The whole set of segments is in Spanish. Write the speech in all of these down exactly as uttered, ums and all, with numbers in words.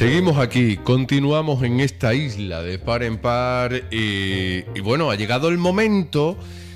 Seguimos aquí, continuamos en esta isla de par en par y, y bueno, ha llegado el momento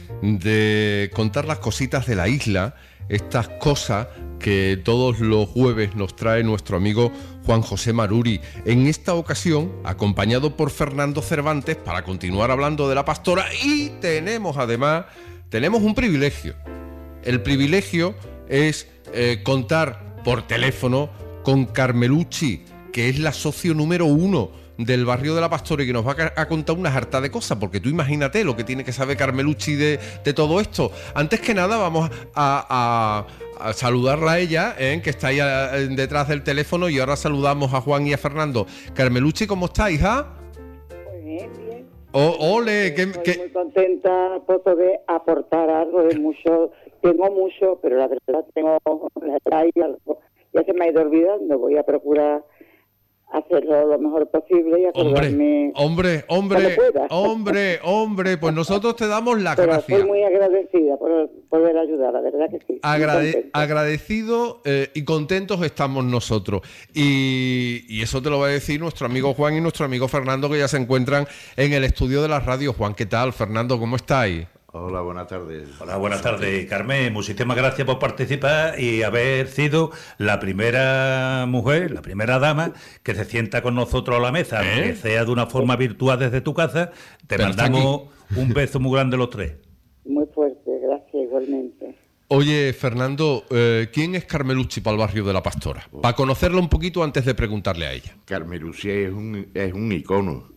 de contar las cositas de la isla, estas cosas que todos los jueves nos trae nuestro amigo Juan José Maruri. En esta ocasión, acompañado por Fernando Cervantes para continuar hablando de la pastora, y tenemos además, tenemos un privilegio. El privilegio es eh, contar por teléfono con Carmelucci, que es la socio número uno del barrio de la Pastora y que nos va a, a contar una jarta de cosas, porque tú imagínate lo que tiene que saber Carmelucci de, de todo esto. Antes que nada vamos a, a, a saludarla a ella, ¿eh? que está ahí a, detrás del teléfono, y ahora saludamos a Juan y a Fernando. Carmelucci, ¿cómo está, hija? Muy bien, bien. Oh, ole, que, Estoy que... muy contenta por poder aportar algo de mucho. Tengo mucho, pero la verdad tengo la edad y algo. Ya se me ha ido olvidando, voy a procurar hacerlo lo mejor posible y acordarme. Hombre, hombre, hombre, hombre, hombre, pues nosotros te damos la Pero gracia. estoy muy agradecida por poder ayudar, la verdad que sí. Agrade- agradecido eh, y contentos estamos nosotros. Y, y eso te lo va a decir nuestro amigo Juan y nuestro amigo Fernando, que ya se encuentran en el estudio de la radio. Juan, ¿qué tal? Fernando, ¿cómo estáis? Hola, buenas tardes. Hola, buenas tardes, Carmen. Muchísimas gracias por participar y haber sido la primera mujer, la primera dama que se sienta con nosotros a la mesa, ¿Eh? aunque sea de una forma virtual desde tu casa. Te Pero mandamos un beso muy grande los tres. Muy fuerte, gracias igualmente. Oye, Fernando, eh, ¿quién es Carmelucci para el barrio de la Pastora? Para conocerla un poquito antes de preguntarle a ella. Carmelucci es un, es un icono.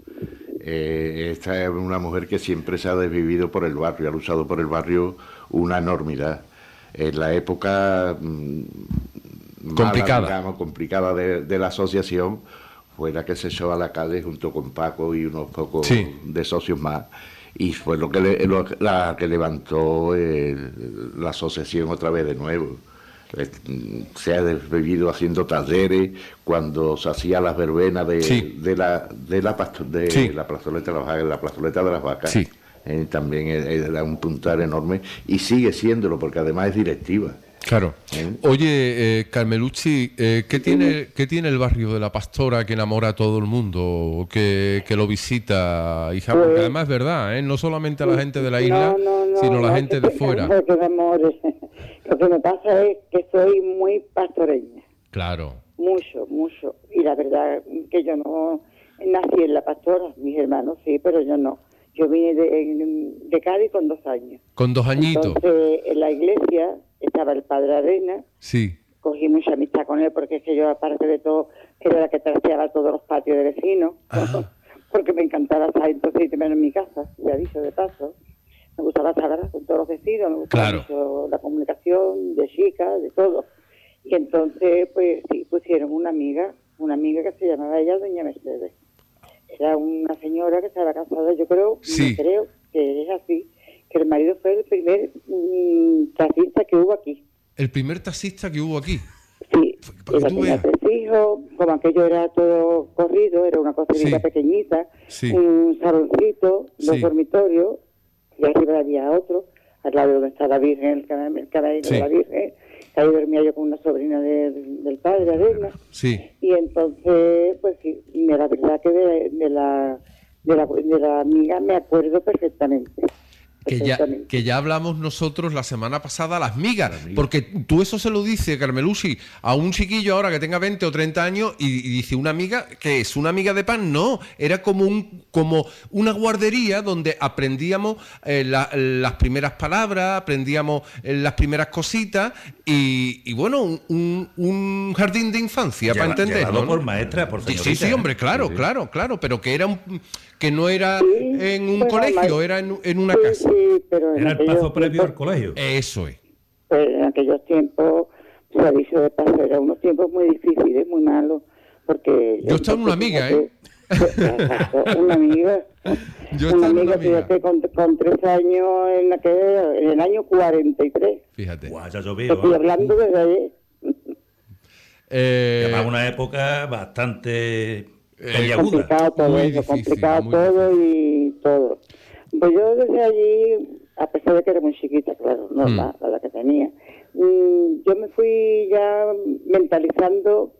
Eh, esta es una mujer que siempre se ha desvivido por el barrio, ha luchado por el barrio una enormidad. En la época mmm, complicada, mala, digamos, complicada de, de la asociación, fue la que se echó a la calle junto con Paco y unos pocos sí. de socios más, y fue lo que, le, lo, la que levantó el, la asociación otra vez de nuevo. Se ha desvivido haciendo talleres cuando se hacía las verbenas de, sí. de la de la de sí. la plazoleta de las vacas, la plazoleta de las vacas. Sí. Eh, también era un puntal enorme y sigue siéndolo porque además es directiva. Claro. ¿Eh? Oye, eh, Carmelucci, eh, ¿qué tiene qué tiene el barrio de la Pastora que enamora a todo el mundo, que, que lo visita, hija? Porque Pues, además es verdad, ¿eh? No solamente a la gente de la isla, no, no, no, sino a la no, gente que de fuera. Que me amore. Lo que me pasa es que soy muy pastoreña. Claro. Mucho, mucho. Y la verdad que yo no nací en la Pastora, mis hermanos sí, pero yo no. Yo vine de, de Cádiz con dos años. Con dos añitos. Entonces, en la iglesia estaba el Padre Arena. Sí. Cogí mucha amistad con él porque es que yo, aparte de todo, era la que trasteaba todos los patios de vecinos. Ah. Porque me encantaba estar entonces menos en mi casa, de aviso de paso. Me gustaba hablar con todos los vecinos, me gustaba Claro. mucho la comunicación de chicas, de todo. Y entonces, pues sí, pusieron una amiga, una amiga que se llamaba ella Doña Mercedes. Era una señora que estaba casada, yo creo, Sí. creo que es así, que el marido fue el primer mmm, taxista que hubo aquí. El primer taxista que hubo aquí. Sí, Para que ella tú tenía veas. tres hijos, como aquello era todo corrido, era una cocinita Sí. pequeñita, Sí. un saloncito, dos Sí. dormitorios, y arriba había otro, al lado de donde está la Virgen, el canal, el canal Sí. de la Virgen, ahí dormía yo con una sobrina de, del padre, Arena, Sí. y entonces, pues sí, de la verdad que de, de la de la de la amiga me acuerdo perfectamente. Que ya, que ya hablamos nosotros la semana pasada, las migas, Las migas. porque tú eso se lo dices, Carmelucci, a un chiquillo ahora que tenga veinte o treinta años y, y dice una amiga, ¿qué es? ¿Una amiga de pan? No, era como un como una guardería donde aprendíamos eh, la- las primeras palabras, aprendíamos eh, las primeras cositas y, y bueno, un, un- un jardín de infancia, para Lleva- entender. llevado ¿no? por maestra, por Sí, señorita. sí, sí, hombre, claro, Sí, sí. claro, claro, pero que era un que no era Sí, en un bueno, colegio, ma- era en, en una Sí, casa. sí, pero en Era el aquellos paso previo al tiempos- colegio. Eso es. Pues en aquellos tiempos, su aviso de paso, eran unos tiempos muy difíciles, muy malos, porque... Yo estaba en una amiga, ¿eh? Exacto, una amiga. Yo estaba una en amiga, una amiga. fíjate, con, con tres años, en la que en el año cuarenta y tres. Fíjate. Guau, ya Te llovió. estoy ¿eh? hablando desde ayer. Eh, Además, una época bastante Eh, peliaguda. Complicado todo Muy eso, difícil, complicado muy todo y todo. Pues yo desde allí, a pesar de que era muy chiquita, claro, normal, la edad que tenía, mm, yo me fui ya mentalizando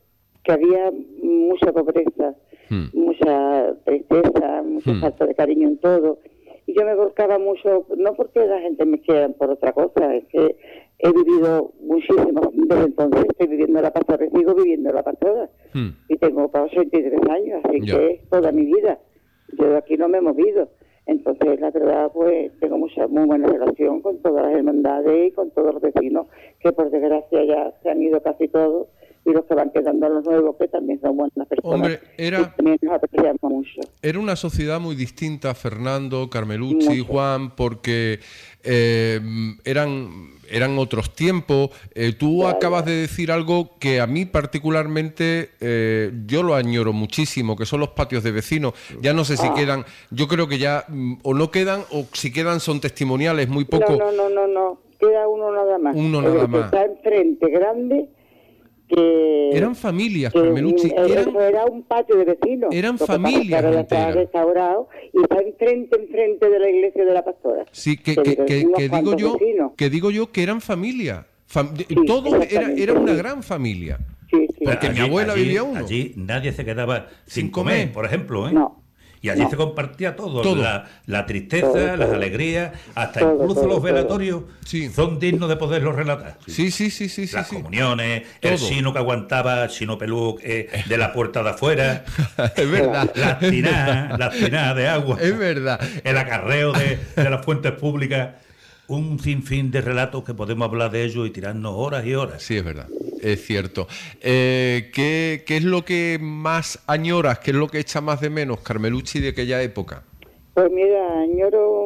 que había mucha pobreza, Hmm. mucha tristeza, mucha Hmm. falta de cariño en todo. Y yo me volcaba mucho, no porque la gente me quiera por otra cosa, es que he vivido muchísimo, desde entonces estoy viviendo la pastora y sigo viviendo la pastora. Hmm. Y tengo para ochenta y tres años, así Ya. que es toda mi vida. Yo de aquí no me he movido. Entonces, la verdad, pues tengo mucha muy buena relación con todas las hermandades y con todos los vecinos, que por desgracia ya se han ido casi todos, y los que van quedando los nuevos, que también son buenas personas. Hombre, era- Y también nos apreciamos mucho. Era una sociedad muy distinta, Fernando, Carmelucci, Mucho. Juan, porque eh, eran, eran otros tiempos. Eh, tú Ya, acabas ya. de decir algo que a mí particularmente eh, yo lo añoro muchísimo, que son los patios de vecinos. Ya no sé si Ah. quedan, yo creo que ya mm, o no quedan, o si quedan son testimoniales, muy poco. No, no, no, no, no. Queda uno nada más. Uno El nada que más. Está enfrente, grande, que... Eran familias, que Carmelucci, un- eran- eso era un patio de vecinos. eran Lo que pasa es que familias ahora ya está enteras. restaurado y está enfrente, enfrente de la iglesia de la pastora. Sí, que, Que que, digo, que- unos que digo cuantos yo, vecinos. que digo yo que eran familia. Fam- Sí, todo era, exactamente, era una sí. gran familia. Sí, sí. Porque mi abuela allí, vivía uno. Allí nadie se quedaba sin, Sin comer, comer. por ejemplo, ¿eh? No. Y allí No. se compartía todo, Todo. La, la tristeza, Todo, las todo. alegrías, hasta Todo, incluso todo, los todo. velatorios Sí. son dignos de poderlos relatar. Sí, sí, sí, sí, sí. Las sí. comuniones, Todo. el sino que aguantaba, el sino pelú eh, de la puerta de afuera, Es verdad. las tinadas, las tinadas de agua, Es verdad. el acarreo de, de las fuentes públicas, un sinfín de relatos que podemos hablar de ellos y tirarnos horas y horas. Sí, es verdad. Es cierto. Eh, ¿qué, ¿Qué es lo que más añoras? ¿Qué es lo que echa más de menos, Carmelucci, de aquella época? Pues mira, añoro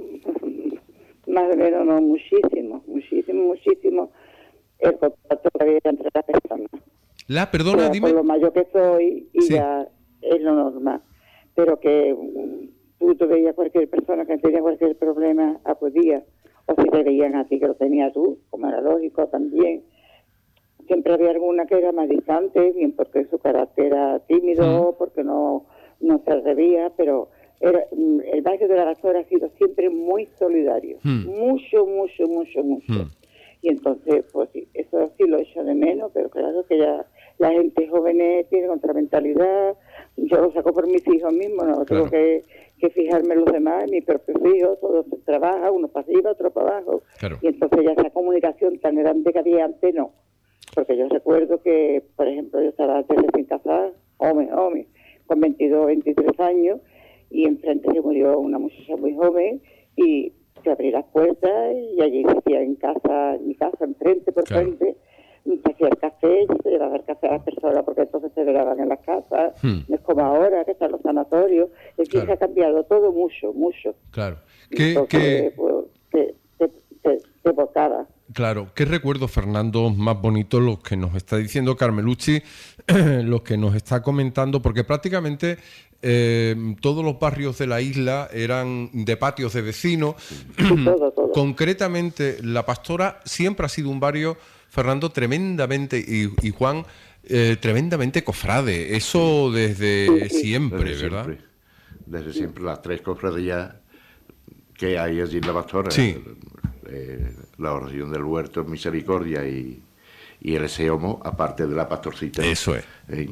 mm, más o menos, no, muchísimo, muchísimo, muchísimo el contacto que había entre las personas. La, perdona, Era dime. por lo mayor que soy y Sí. ya es lo normal. Pero que mm, tú te veías cualquier persona que tenía cualquier problema, acudía. O si te veían a ti que lo tenías tú, como era lógico también. Siempre había alguna que era más distante, bien porque su carácter era tímido, porque no, no se atrevía, pero era, mm, el barrio de la Pastora ha sido siempre muy solidario. Hmm. Mucho, mucho, mucho, mucho. Hmm. Y entonces, pues sí, eso sí lo echo de menos, pero claro que ya la gente joven tiene otra mentalidad. Yo lo saco por mis hijos mismos, no tengo Claro. que, que fijarme en los demás, en mis propios hijos, todos trabajan, uno para arriba, otro para abajo. Claro. Y entonces ya esa comunicación tan grande que había antes, no. Porque yo recuerdo que, por ejemplo, yo estaba antes recién casada, hombre, hombre, con veintidós, veintitrés años, y enfrente se murió una muchacha muy joven, y se abrí las puertas, y allí se hacía en casa, en mi casa, enfrente, por Claro. frente, se hacía el café, y se llevaba el café a las personas, porque entonces se velaban en las casas, Hmm. no es como ahora, que están los sanatorios, es decir, Claro. se ha cambiado todo mucho, mucho. Claro. ¿Qué, Entonces, qué- pues, se, se, se, se evocaba. Claro, ¿qué recuerdos, Fernando, más bonitos los que nos está diciendo Carmelucci, los que nos está comentando? Porque prácticamente eh, todos los barrios de la isla eran de patios de vecinos. todo, todo. Concretamente, La Pastora siempre ha sido un barrio, Fernando, tremendamente, y, y Juan, eh, tremendamente cofrade. Eso desde siempre, Desde ¿verdad? siempre. Desde siempre las tres cofradías que hay allí en La Pastora. Sí. Eh, la oración del huerto, Misericordia y, y el Eseomo, aparte de la Pastorcita. Eso es. En,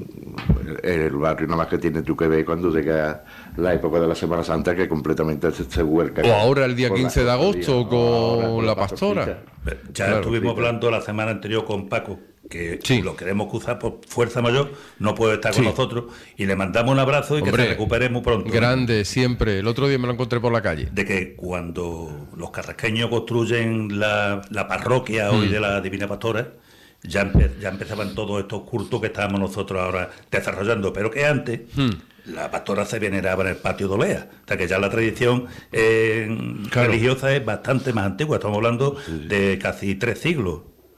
en el barrio nada más que tienes tú que ver cuando llega la época de la Semana Santa, que completamente se, se vuelca. O ahora el día con la quince de agosto cofradía. con O ahora la Pastora. Pastorcita. Ya Claro, estuvimos sí, hablando la semana anterior con Paco, que Sí. lo queremos cruzar por fuerza mayor, no puede estar con Sí. nosotros, y le mandamos un abrazo y Hombre, que se recupere muy pronto. Grande, siempre. El otro día me lo encontré por la calle. De que cuando los carrasqueños construyen la, la parroquia hoy Mm. de la Divina Pastora, ya, empe- ya empezaban todos estos cultos que estábamos nosotros ahora desarrollando, pero que antes Mm. la pastora se veneraba en el patio de Olea, o sea que ya la tradición eh, Claro. religiosa es bastante más antigua, estamos hablando de casi tres siglos.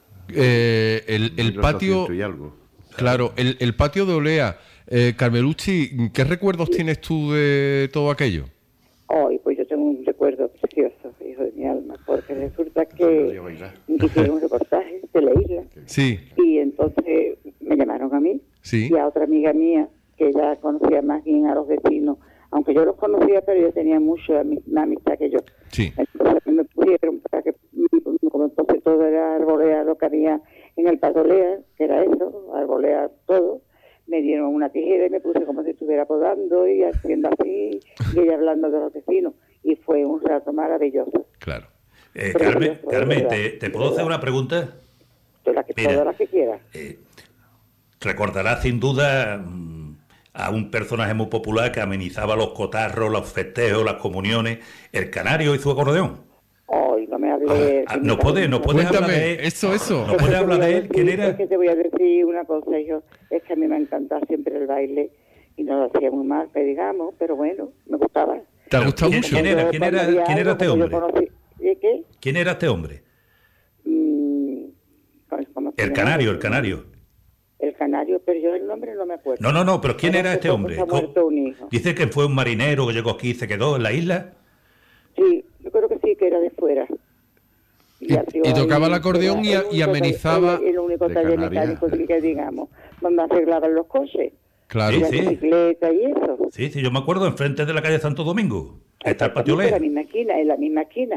Eh, el, el mil patio, ochocientos y algo. claro, el, el patio de Olea. Eh, Carmelucci, ¿qué recuerdos tienes tú de todo aquello? Hoy, pues yo tengo un recuerdo precioso, hijo de mi alma, porque resulta Podía que bailar. hicieron un reportaje de la isla Sí, y entonces me llamaron a mí Sí. y a otra amiga mía que ya conocía más bien a los vecinos, aunque yo los conocía, pero yo tenía mucha ami- más amistad que yo. sí. Entonces me pusieron para que, como entonces todo era arboleda lo que había en el patolea, que era eso, arbolea todo, me dieron una tijera y me puse como si estuviera podando y haciendo así, y ella hablando de los vecinos. Y fue un rato maravilloso. Claro. Eh, Carmen, Carmen ¿te, ¿te puedo hacer una pregunta? Todas las que, todas las que quieras. Eh, recordarás sin duda mm, a un personaje muy popular que amenizaba los cotarros, los festejos, las comuniones, el Canario y su acordeón. Ay, no me hables de... Ah, no puedes, no puedes hablar Cuéntame, de él. eso, eso. No puedes hablar de él. ¿Quién era? Es que te voy a decir una cosa, hijo. Es que a mí me encantaba siempre el baile y no lo hacía muy mal, que digamos, pero bueno, me gustaba. ¿Te ha gustado ¿Quién, mucho? ¿Quién era, quién era, quién era este hombre? ¿De qué? ¿Quién era este hombre? Mm, ¿cómo- cómo se El llama? Canario, el Canario. El Canario, pero yo el nombre no me acuerdo. No, no, no, pero ¿quién Pero era hace este poco hombre? se ha muerto un hijo. Dice que fue un marinero que llegó aquí y se quedó en la isla. Sí, yo creo que sí, que era de fuera. Y- nació y tocaba ahí, el acordeón era y- el y único amenizaba- taller- El único de taller Canarias. mecánico que, que digamos, donde arreglaban los coches. Claro. Sí, La sí. bicicleta y eso. Sí, sí, yo me acuerdo, enfrente de la calle Santo Domingo. Está el patio En la Lea. misma esquina, en la misma esquina.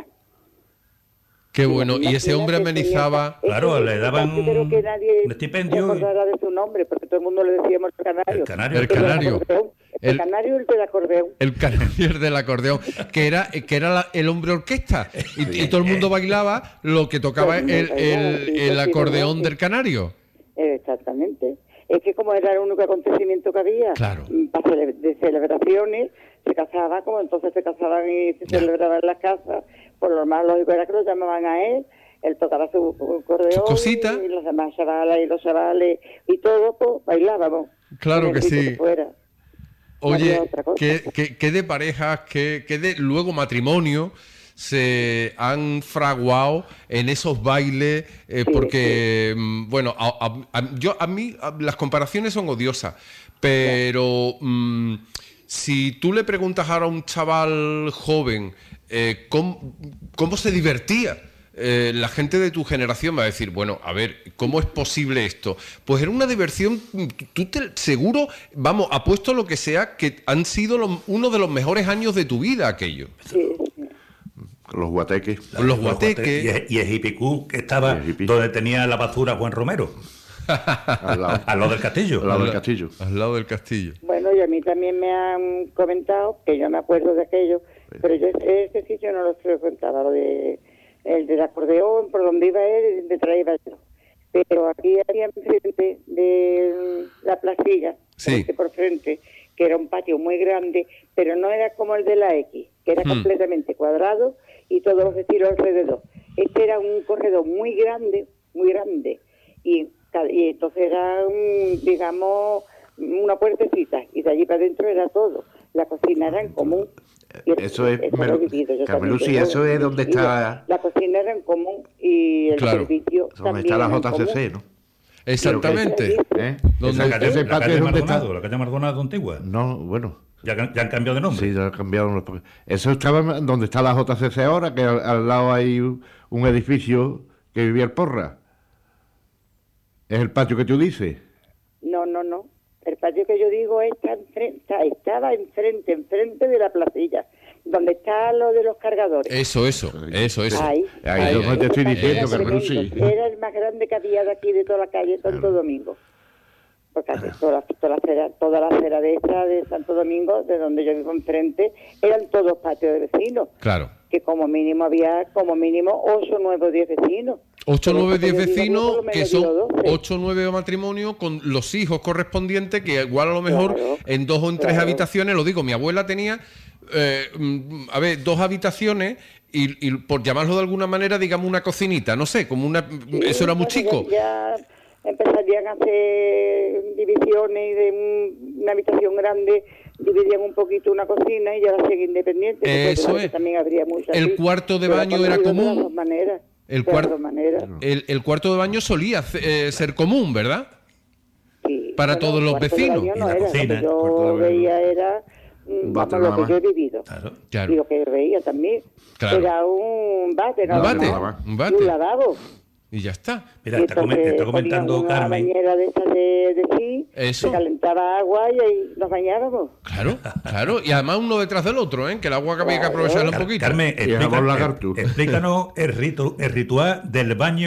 Qué En la bueno. misma Y ese esquina hombre que tenía- amenizaba... es que Claro, yo le daban casi creo que nadie un estipendio se y- acordara de su nombre, porque todo el mundo le decíamos el canario. El Canario. El del Canario. acordeón. El, El- canario y el del acordeón. El Canario del acordeón, que era que era la- el hombre orquesta y, y todo el mundo bailaba lo que tocaba el, el- el acordeón del Canario. Eh, Exactamente. Es que como era el único acontecimiento que había, Claro. mm, para cele- de celebraciones, se casaba, como entonces se casaban y se Ya. celebraban en las casas, por lo más lógico era que lo llamaban a él, él tocaba su acordeón Sus cositas. y los demás chavales y los chavales y todo, pues bailábamos. Claro Con el que grito sí. que fuera. No Oye, había otra cosa. ¿qué, qué, qué de parejas, qué, qué de luego matrimonio se han fraguado en esos bailes? eh, Sí, porque, mm, bueno, a, a- a- yo, a mí a- las comparaciones son odiosas, pero mm, si tú le preguntas ahora a un chaval joven eh, ¿cómo, cómo se divertía? Eh, la gente de tu generación va a decir, bueno, a ver, ¿cómo es posible esto? Pues era una diversión, tú te, seguro, vamos, apuesto lo que sea, que han sido los- uno de los mejores años de tu vida aquello. Sí, sí. Los guateques. Los guateques. Y, el- y el hipicú que estaba Y el hippie. donde tenía la basura Juan Romero, Al lado, al lado del castillo. al lado del castillo. Al lado del castillo. Bueno, y a mí también me han comentado, que yo me acuerdo de aquello, pero yo ese, ese sitio no lo frecuentaba, lo de el del acordeón, por donde iba él, detrás iba yo. Pero aquí había enfrente de la placilla, Sí. frente por frente, que era un patio muy grande, pero no era como el de la X, que era Hmm. completamente cuadrado y todos los vecinos alrededor. Este era un corredor muy grande, muy grande, y, ca- y entonces era, un, digamos, una puertecita, y de allí para adentro era todo. La cocina era en común. Y Eso es, eso me lo lo- he vivido yo Carmen también, Lucy, yo eso es lo he donde vivido. está- La cocina era en común y el Claro. servicio Donde también está la era en J C C, común. ¿no? Exactamente. ¿Eh? Donde- La Ese- calle, ese la patio calle es donde está. Maldonado, la calle Maldonado antigua. No, bueno. Ya, han- ya han cambiado de nombre. Sí, ya cambiaron los... Eso estaba donde está la J C C ahora, que al, al lado hay un un edificio que vivía el Porra. ¿Es el patio que tú dices? No, no, no. El patio que yo digo está enfrente, está- estaba enfrente, enfrente de la placilla, donde está lo de los cargadores. Eso, eso, eso, eso. Ahí. Ahí Ahí, es donde te estoy Ese patio diciendo, era Carmen Lucy. tremendo. Era el más grande que había de aquí, de toda la calle, Santo Domingo. Porque aquí toda la, toda, la acera, toda la acera de esta de Santo Domingo, de donde yo vivo enfrente, eran todos patios de vecinos. Claro. Que como mínimo había, como mínimo, ocho, nueve o diez vecinos. ocho, Pero nueve, esto que diez yo digo, vecinos, por lo menos que son digo doce. ocho, nueve matrimonios con los hijos correspondientes, que igual a lo mejor Claro, en dos o en tres claro. habitaciones, lo digo, mi abuela tenía, eh, mm, a ver, dos habitaciones y, y por llamarlo de alguna manera, digamos una cocinita, no sé, como una, Sí, eso era muy bueno, chico. Ya, ya empezarían a hacer divisiones y de un- una habitación grande dividían un poquito una cocina y ya la hacían independiente. porque Eso claro que es. También habría muchas. El así. cuarto de Pero baño ha era conocido de común. las dos maneras, El de las cuarto- dos maneras. El, el cuarto de baño solía eh, ser común, ¿verdad? Sí, para todos los cuarto de vecinos. baño Y no la era, cocina, lo que cuarto de yo baño. veía era mm, Un vamos, bate lo nada que más. yo he vivido. Claro. Claro. Y lo que veía también. Claro. Era un bate, Un nada bate, más. un Y bate. un lavabo. Y ya está. Mira, Y está, comen- entonces está ponían comentando una Carmen. bañera de esas de, de sí, Eso. se calentaba agua y ahí nos bañábamos. Claro, claro. Y además uno detrás del otro, ¿eh? Que el agua que había que aprovecharla un Car- poquito. Carmen, Y el explica- jabón lagarto. eh, explícanos el, rito, el ritual del baño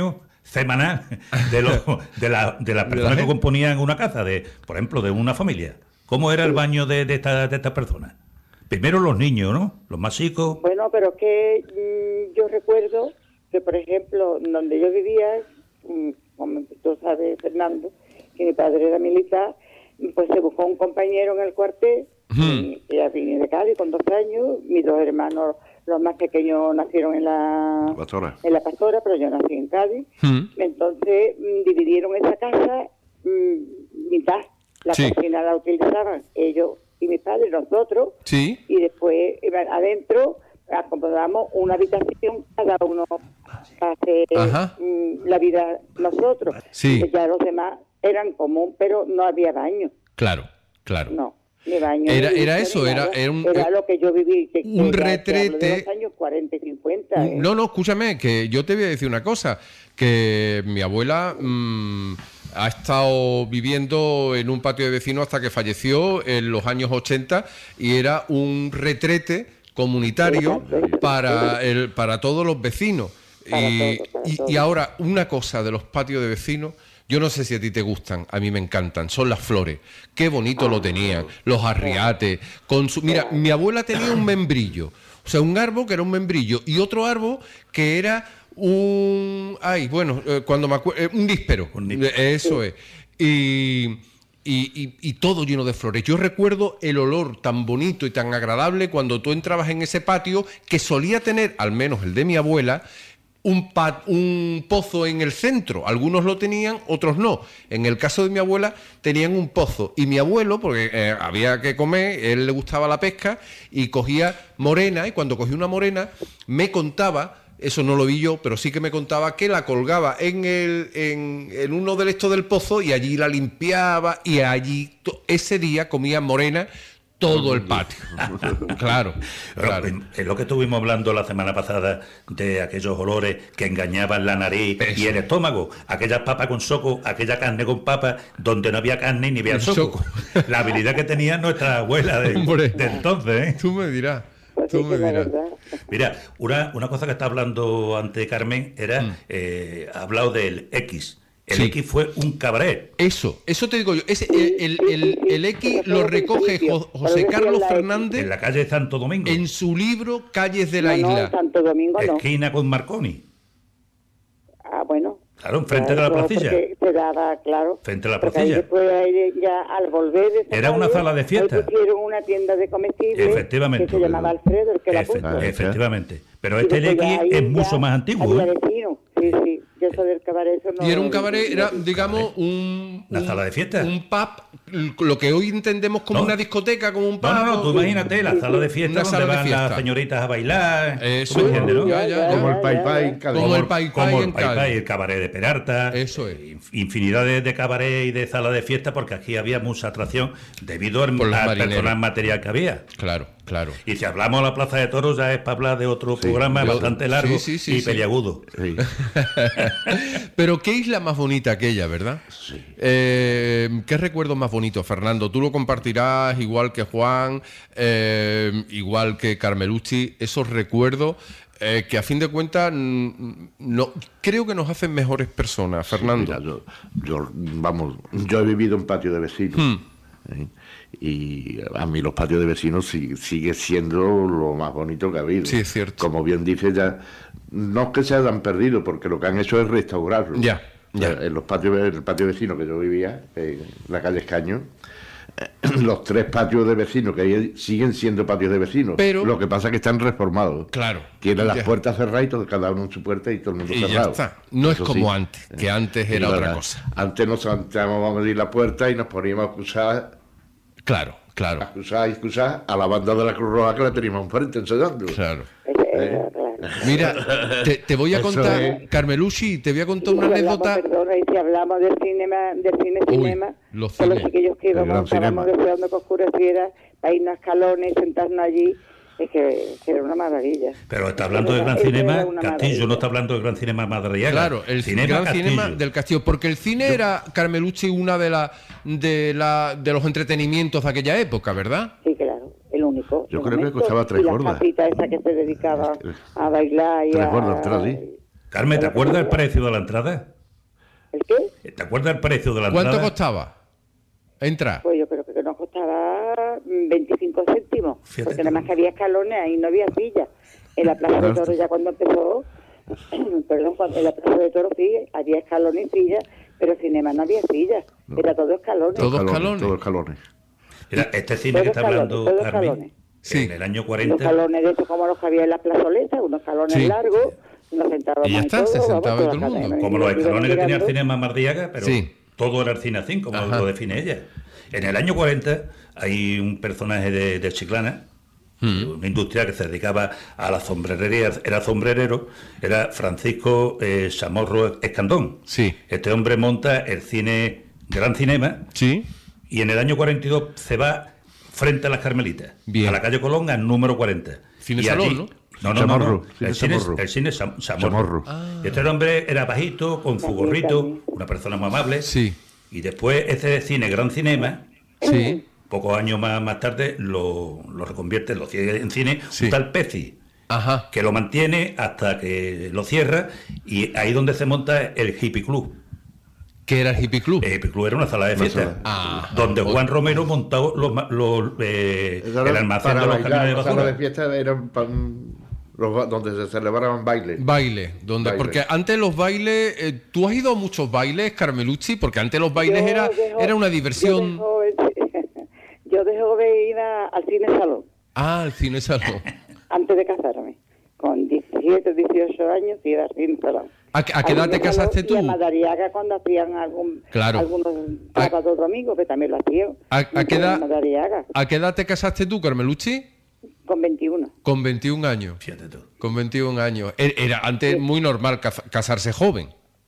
semanal de, los, de, la, de las personas que componían una casa, de, por ejemplo, de una familia. ¿Cómo era el baño de, de estas de estas personas? Primero los niños, ¿no? Los más chicos. Bueno, pero que mmm, yo recuerdo que, por ejemplo, donde yo vivía, mmm, como tú sabes, Fernando, que mi padre era militar, pues se buscó un compañero en el cuartel, uh-huh. Ella vine de Cádiz con dos años, mis dos hermanos, los más pequeños, nacieron en la Pastora, en la Pastora, pero yo nací en Cádiz. Uh-huh. Entonces mmm, dividieron esa casa, mmm, mitad, la sí. cocina la utilizaban ellos y mis padres, nosotros, sí. y después adentro acomodamos una habitación cada uno para hacer mm, la vida nosotros. Sí. Ya los demás eran común, pero no había baño. Claro, claro. No, ni baño. Era, ni era eso, era, era, un, era lo que yo viví. Que, un que retrete. De los años cuarenta y cincuenta. ¿eh? No, no, escúchame, que yo te voy a decir una cosa, que mi abuela mmm, ha estado viviendo en un patio de vecinos hasta que falleció en los años ochenta y era un retrete comunitario para el para todos los vecinos. Para y, todo, para y, todo. y ahora, una cosa de los patios de vecinos, yo no sé si a ti te gustan, a mí me encantan, son las flores. Qué bonito ah, lo tenían, los arriates. Con su, mira, mi abuela tenía un membrillo, o sea, un árbol que era un membrillo y otro árbol que era un... Ay, bueno, eh, cuando me acuerdo... Eh, un níspero, un níspero. Eso es. Y... Y, y, y todo lleno de flores. Yo recuerdo el olor tan bonito y tan agradable cuando tú entrabas en ese patio que solía tener, al menos el de mi abuela, un, pat, un pozo en el centro. Algunos lo tenían, otros no. En el caso de mi abuela tenían un pozo. Y mi abuelo, porque eh, había que comer, él le gustaba la pesca y cogía morena, y cuando cogía una morena me contaba... Eso no lo vi yo, pero sí que me contaba que la colgaba en el en, en uno del esto del pozo y allí la limpiaba y allí to, ese día comía morena todo el patio. Claro, claro. Es lo que estuvimos hablando la semana pasada de aquellos olores que engañaban la nariz Eso. y el estómago. Aquellas papas con soco, aquella carne con papa, donde no había carne ni había soco. soco. La habilidad que tenía nuestra abuela de, de entonces, ¿eh? Tú me dirás. Tú me dirás. Mira, una, una cosa que está hablando antes Carmen era, mm. eh, ha hablado del X. El sí. X fue un cabaret. Eso, eso te digo yo. Ese, el, el, el, el X lo recoge José Carlos Fernández en la calle de Santo Domingo. En su libro Calles de la no, Isla. No, Santo Domingo no. Esquina con Marconi. Ah, bueno. Claro, frente claro, de la placilla. Se daba, claro. Frente a la placilla. Después ya al volver de Era una sala de fiesta. Pusieron una tienda de comestibles. Efectivamente. Que se llamaba Alfredo, el que Efe la puso. Efectivamente. Pero este L X es mucho más antiguo. ¿eh? Vecino. Sí, sí. Yo soy del cabaret. Eso no y era un cabaret, era, digamos, un... ¿Una un, sala de fiesta? Un pub, lo que hoy entendemos como no. una discoteca, como un pub. No, no, no, tú imagínate la sala de fiesta donde van fiesta. las señoritas a bailar. Eso, entiendes, ¿no? ya, ya, como el Pai Pai. Como el Pai Pai Como el Pai Pai, el cabaret de Peralta. Eso es. Infinidad de, de cabaret y de sala de fiesta, porque aquí había mucha atracción debido al personal material que había. Claro, claro. Y si hablamos de la Plaza de Toros, ya es para hablar de otro sí, programa yo, bastante largo sí, sí, sí, y sí. peliagudo. Sí. Pero qué isla más bonita aquella, ¿verdad? Sí. Eh, ¿Qué recuerdos más bonitos, Fernando? Tú lo compartirás igual que Juan, eh, igual que Carmelucci, esos recuerdos eh, que a fin de cuentas no, creo que nos hacen mejores personas, Fernando. Sí, mira, yo, yo, vamos, yo he vivido en patio de vecinos. Hmm. ¿eh? Y a mí los patios de vecinos sí, sigue siendo lo más bonito que ha habido. Sí, es cierto. Como bien dice, ya no es que se hayan perdido, porque lo que han hecho es restaurarlo. Ya, ya. En los patios, en el patio vecino que yo vivía, en la calle Escaño, los tres patios de vecinos que hay siguen siendo patios de vecinos. Pero lo que pasa es que están reformados. Claro. Tienen las ya. puertas cerradas y todo, cada uno en su puerta y todo el mundo y cerrado. Ya está. No Eso es como sí. antes, que antes era y otra la, cosa. Antes nos sentábamos a abrir la puerta y nos poníamos a acusar. Claro, claro. Excusar, excusar a la banda de la Cruz Roja que la teníamos enfrente enseñando. Claro. ¿Eh? Mira, te, te voy a Eso contar, es. Carmelucci, te voy a contar Y una si anécdota. Hablamos, perdona, y si hablamos del cinema, del cine Uy, cinema, los con los cines. chiquillos que íbamos, gran estábamos cinema. deseando que oscureciera, para irnos a escalones, sentarnos allí, es que, que era una maravilla. Pero está hablando del gran Eso cinema era una Castillo, maravilla. no está hablando del gran cinema Madriaga. Claro, el cinema gran Castillo. cinema del Castillo, porque el cine Yo- era, Carmelucci, una de la, de la de los entretenimientos de aquella época, ¿verdad? Sí, claro, el único. Yo de creo que momento. costaba tres Y la gordas. casita esa que se dedicaba a bailar y Tres a... gordas entradas, sí. Carmen, ¿te acuerdas el precio de la entrada? ¿El qué? ¿Te acuerdas el precio de la ¿Cuánto entrada? costaba? Entra. Pues yo creo que nos costaba veinticinco céntimos, Fíjate porque tú. nada más que había escalones, ahí no había sillas. En la Plaza de Toros ya cuando empezó, perdón, cuando en la Plaza de Toros sí, había escalones y sillas, pero cinema no había sillas, No. era todo escalones. Todo escalones. Todos escalones. Mira, este cine Todo que está escalones, hablando todo Carmen, escalones. Sí. en el año Unos cuarenta, escalones de estos como los que había en la plazoleta, unos escalones Sí. largos, nos sentábamos Y ya y está, todo, se vamos, sentaba toda todo el la mundo. cadena, como y los nos iban escalones que tenía el mirando. Cinema Mardiaga, pero Sí. todo era el Cinecín, como Ajá. lo define ella. En el año cuarenta hay un personaje de, de Chiclana, Mm. una industria que se dedicaba a la sombrerería, era sombrerero, era Francisco eh, Chamorro Escandón. Sí. Este hombre monta el cine Gran Cinema Sí. y en el año cuarenta y dos se va frente a las Carmelitas, Bien. a la calle Colón, al número cuarenta. Cine Y Salón, allí- ¿no? No, no, no, Chamorro, no. cine El cine, Chamorro. el cine Sam- Chamorro. Chamorro. Ah. Este hombre era bajito, con su También, gorrito, también. una persona muy amable. Sí. Y después ese cine Gran Cinema, Sí. pocos años más, más tarde, lo, lo reconvierte, lo cierra en cine, Sí. un tal Peci, Ajá. que lo mantiene hasta que lo cierra, y ahí donde se monta el Hippie Club. ¿Qué era el Hippie Club? El Hippie Club era una sala de Una fiesta, sala. Ah, donde ok. Juan Romero montó los, ma- los, eh, Esa el era almacén para de los bailar, camiones de las salas de basura. fiesta eran pa- mm, los ba- donde se celebraban bailes. Baile, donde, Baile. porque antes los bailes, eh, ¿tú has ido a muchos bailes, Carmelucci? Porque antes los bailes Yo era, de jo- era una Yo de diversión. joven, yo de joven iba al cine salón, Ah, el cine salón. antes de casarme. Con diecisiete, dieciocho años iba al cine salón. ¿A, qué- a qué edad te casaste tú? Y a Madariaga cuando hacían algún, Claro. algunos A- sábados o domingos, que también lo hacían. ¿A- a qué edad? En Madariaga, ¿A qué edad te casaste tú, Carmelucci? con veintiuno. Con veintiún años. Fíjate tú. Con veintiún años. E- Era antes muy normal caza- casarse joven.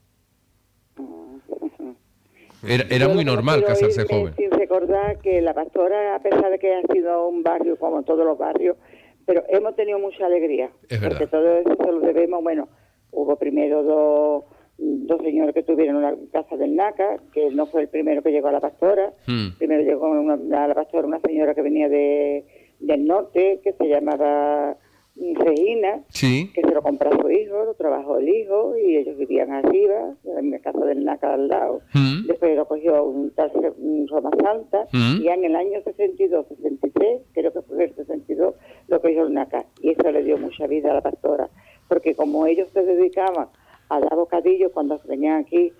Era, era Yo muy lo que normal quiero casarse irme joven. Sin recordar que la Pastora, a pesar de que ha sido un barrio como todos los barrios, pero hemos tenido mucha alegría. Es verdad. Porque todo eso se lo debemos, bueno, hubo primero dos, dos señores que tuvieron una casa del Naca, que no fue el primero que llegó a la Pastora. Hmm. Primero llegó una- a la Pastora una señora que venía de, del norte, que se llamaba mm, Regina, Sí. que se lo compró a su hijo, lo trabajó el hijo, y ellos vivían arriba, en la casa del Naca al lado. Mm. Después lo cogió un tal Se- un Roma Santa, Mm. y ya en el año sesenta y dos, sesenta y tres, creo que fue el sesenta y dos, lo cogió el Naca. Y eso le dio mucha vida a la Pastora, porque como ellos se dedicaban a dar bocadillos cuando venían aquí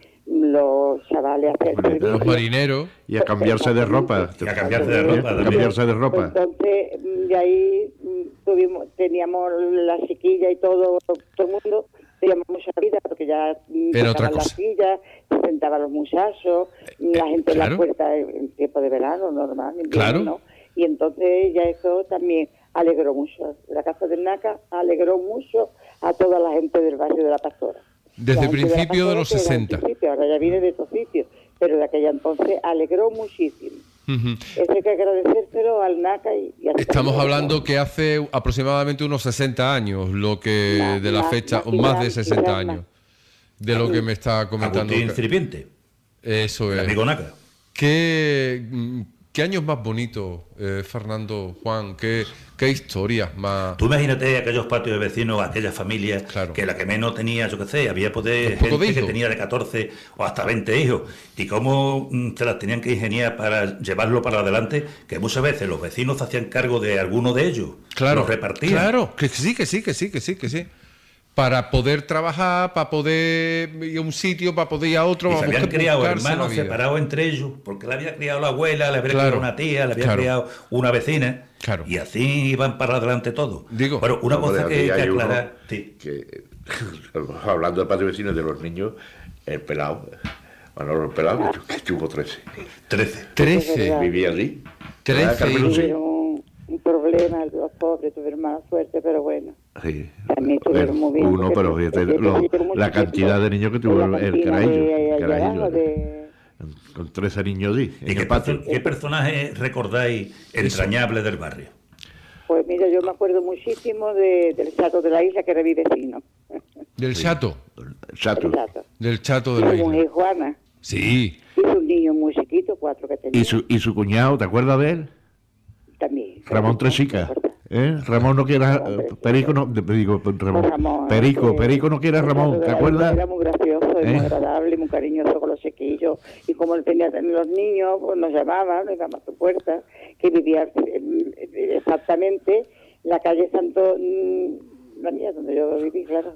los chavales a hacer Marineros. Los servicio, marineros. Y a cambiarse de ropa. Y a cambiarse de ropa A también. cambiarse de Pues ropa. entonces, mm, de ahí mm, tuvimos, teníamos la chiquilla y todo, todo el mundo, teníamos mucha vida, porque ya mm, Era otra sacaban las cosa. sillas, se sentaban los muchachos, la gente en claro. la puerta en en tiempo de verano, normal, en invierno, Claro. ¿no? Y entonces ya eso también alegró mucho. La Casa del Naca alegró mucho a toda la gente del barrio de la Pastora. Desde La el gente la principio de Pastora, los que era un sesenta. principio, ahora ya viene de estos sitios, pero de aquella entonces alegró muchísimo. Ujú. Eso hay que agradecérselo al NACA y, y a Estamos hablando que hace aproximadamente unos sesenta años, lo que Más, de la más, fecha, más, o más de quizás, sesenta quizás años, más. de lo que me está comentando. Agustín Sirviente, Eso el es. amigo Naca. ¿Qué, mm, qué años más bonitos, eh, Fernando, Juan? ¿Qué, qué historias más? Tú imagínate aquellos patios de vecinos, aquellas familias, Claro. que la que menos tenía, yo qué sé, había poder, Un poco de gente que hijos. tenía de catorce o hasta veinte hijos, y cómo mm, se las tenían que ingeniar para llevarlo para adelante, que muchas veces los vecinos se hacían cargo de alguno de ellos, Claro, los repartían. claro, que sí, que sí, que sí, que sí, que sí. Para poder trabajar, para poder ir a un sitio, para poder ir a otro. Y a se habían buscar- criado buscarse hermanos la vida. separados entre ellos, porque le había criado la abuela, le había Claro, criado una tía, le había claro. criado una vecina, Claro. y así iban para adelante todo. Digo, Pero una No, cosa pero que aquí hay que hay uno aclarar, sí. que, hablando del patio vecino y de los niños, el pelado, Manolo el pelado, que tuvo trece. trece. Trece. Vivía allí. Trece. ¿Verdad, Carmen Lucy? Tuvieron un, un problema, los pobres tuvieron mala suerte, pero bueno. Sí. También estuvieron muy bien, Uno, porque pero sí, fíjate porque lo- tuvieron mucho la cantidad tiempo de niños que en tuvo la el, el cantina Carajillo. de el allá Carajillo, abajo, de- con trece niños allí, ¿Y en qué, el patio. perso- qué personaje recordáis entrañable del barrio? Pues mira, yo me acuerdo muchísimo de, del Chato de la isla, que era mi vecino. Del chato, Chato. El Chato. del chato de Y la su isla. mujer Juana. Sí, Y sus niños muy chiquitos, cuatro que tenía. Y su, y su cuñado, ¿te acuerdas de él? También. Ramón Tresica. ¿Eh? Ramón no quiera, Ramón Tresica. Perico no, de- digo, Ramón, Ramón, Perico, eh, Perico no quiera el Ramón, Chato de ¿te la acuerdas? isla era muy gracioso y ¿Eh? muy agradable, muy cariñoso con los chiquillos. Y como él tenía los niños, pues nos llamaban, nos llamaban a su puerta, que vivía eh, exactamente la calle Santo, la mía, donde yo viví, claro.